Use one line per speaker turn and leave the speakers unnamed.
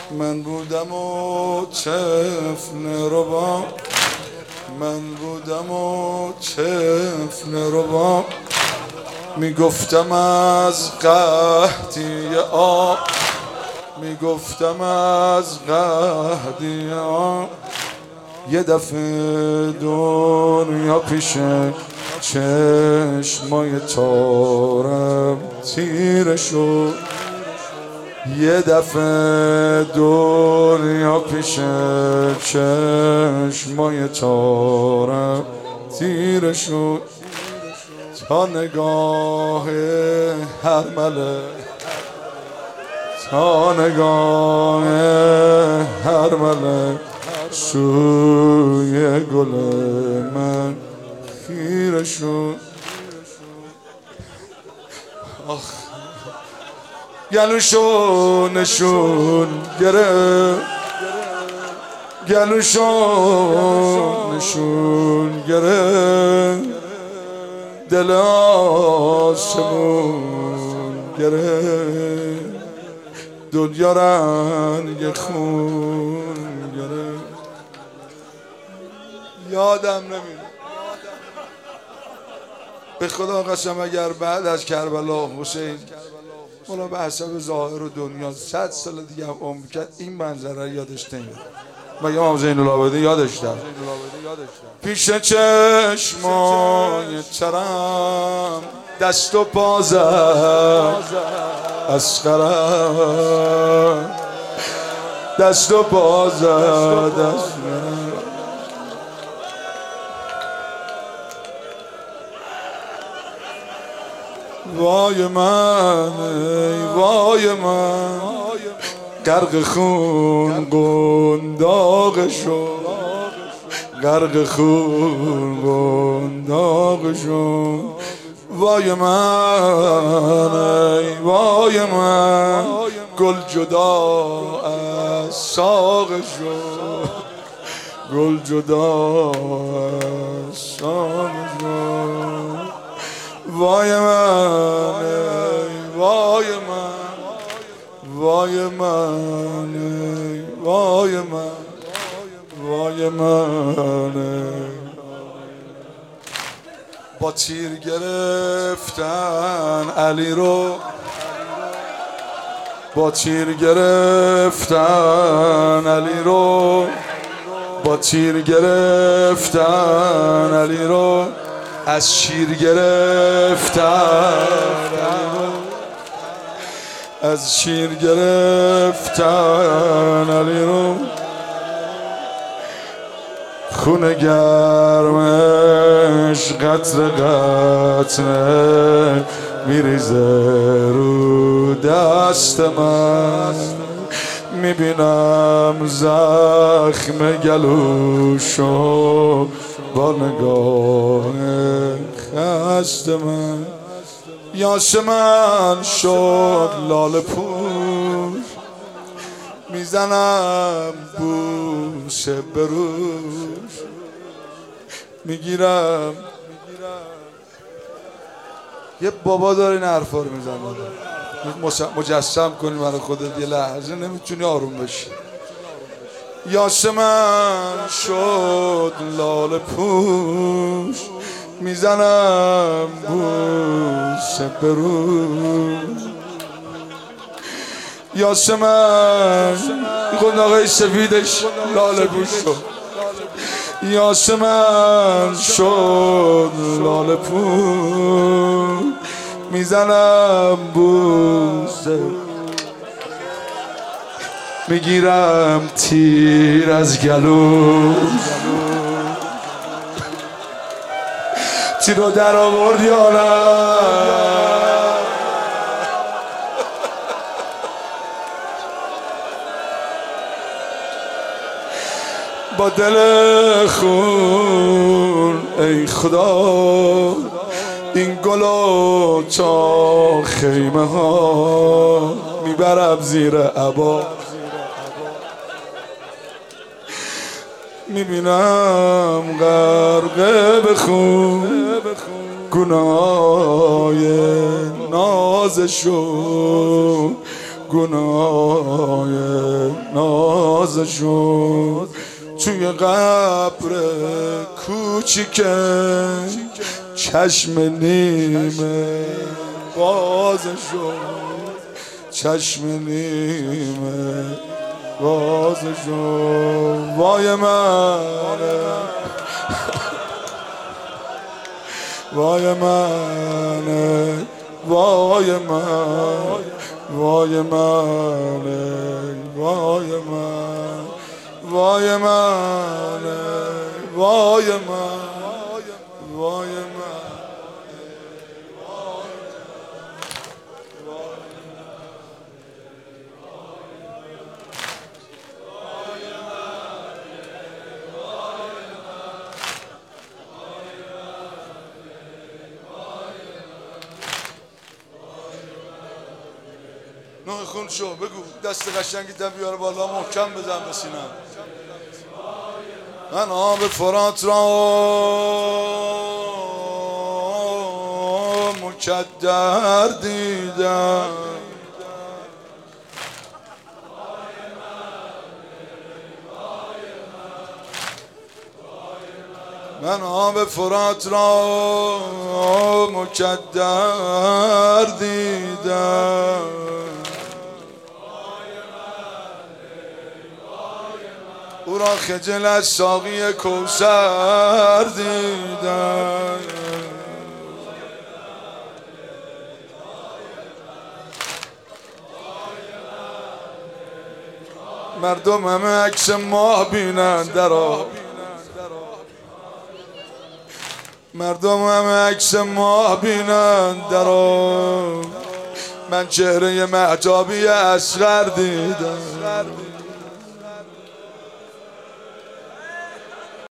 من بودم و طفل ربا، من بودم و طفل ربا، میگفتم از قحطی آب، میگفتم از قحطی آب. یه دفعه دنیا پیش چشمای تارم تیره شد، یه دفعه دنیا پیش چشمای تارم تیره شد. تا نگاه هر ملک، تا نگاه هر ملک سوی گل من خیره شد. آخ گلوشو نشون گرفت، گلوشو نشون گرفت، دل آسمون گرفت، دنیا رنگ خون گرفت. یادم نمیاد به خدا قسم اگر بعد از کربلا حسین مولا به حسب ظاهر و دنیا 100 سال دیگه هم عمر کرد این منظره یادش نمیاد. مگه امام زین العابدین یادش داشت؟ پیش چشمای ترم دست و پا زد اسقرم، دست و پا زد اسقرم. وای من ای وای من، غرق خون قنداق شد، غرق خون قنداق شد. وای من ای وای من، گل جدا از ساق شد، گل جدا از ساق شد. وای من ای وای من، وای من ای وای من، وای من. با تیر گرفتن علی رو، با تیر گرفتن علی رو، با تیر گرفتن علی رو، از شیر گرفتن، از شیر گرفتن علی رو. خون گرمش قطره قطره میریزه رو دست من، میبینم زخم گلوشو با نگاه خسته من. یاسمن شد لاله پوش، میزنم بوسه بروش، میگیرم. یه بابا داره این حرفا رو میزنه، مجسم کنی برای خودت یه لحظه، نمیتونی آروم بشی. یاسمن شد لاله پوش، میزنم بوسه بروش. یاسمن خود آقای سفیدش لاله پوش شد، یاسمن شد لاله پوش، میزنم بوسه، میگیرم تیر از گلوش. تیر رو در آورد یا نه؟ با دل خون ای خدا این گلو تا خیمه ها میبرم زیر عبا. میبینم غرقه به خون گناهی نازشو، گناه نازشون توی قبر کوچیک چشم نیمه بازشون چشم نیمه بازشون وای منه وای منه وای من وای منه وای من وای منه وای من وای من نه خون شو بگو دست قشنگیتم بیار بالا محکم بزن به سینم من آب فرات را مکدر دیدم من آب فرات را مکدر دیدم او را خجل از ساقی کوثر دیدم مردم همه عکس ماه بینن در آب مردم همه عکس ماه بینن در آب من چهره مهتابی اصغر دیدم